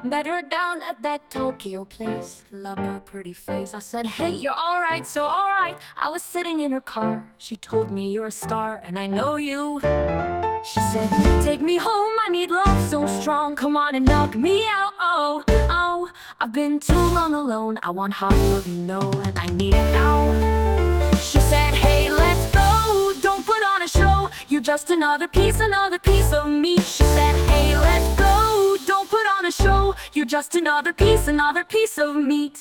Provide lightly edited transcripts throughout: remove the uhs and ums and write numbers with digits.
Met her down at that Tokyo place. Loved her pretty face. I said, hey, you're alright, so alright. I was sitting in her car. She told me you're a star and I know you. She said, take me home, I need love so strong. Come on and knock me out, oh, oh. I've been too long alone. I want hot love, you know, and I need it now. She said, hey, let's go. Don't put on a show. You're just another piece of me. She said, hey, let's go. Don't put on a show. You're just another piece of meat.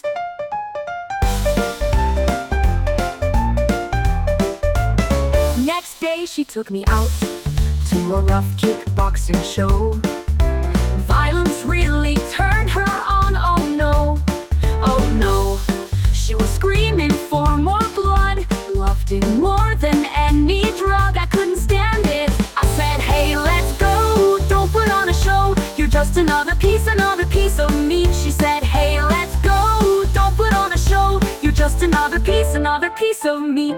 Next day she took me out to a rough kickboxing show. Violence really turned her on, oh no, oh no. She was screaming for more blood, loved it more than any drug. I couldn't stand it. I said, hey, let's go. Don't put on a show. You're just another piece of meat. She said, hey, let's go. Don't put on a show. You're just another piece of meat.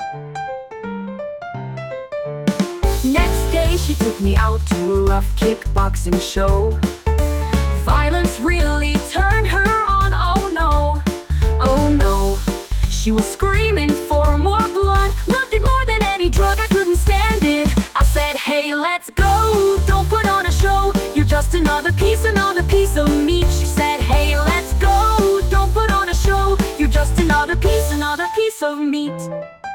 Next day she took me out to a rough kickboxing show. Violence really turned her on, oh no, oh no. She was screaming for more blood, loved it more than any drug. I couldn't stand it. I said, hey, let's go. Don't put on a show. You're just another piece of meat. She said, hey, let's go. Don't put on a show. You're just another piece of meat.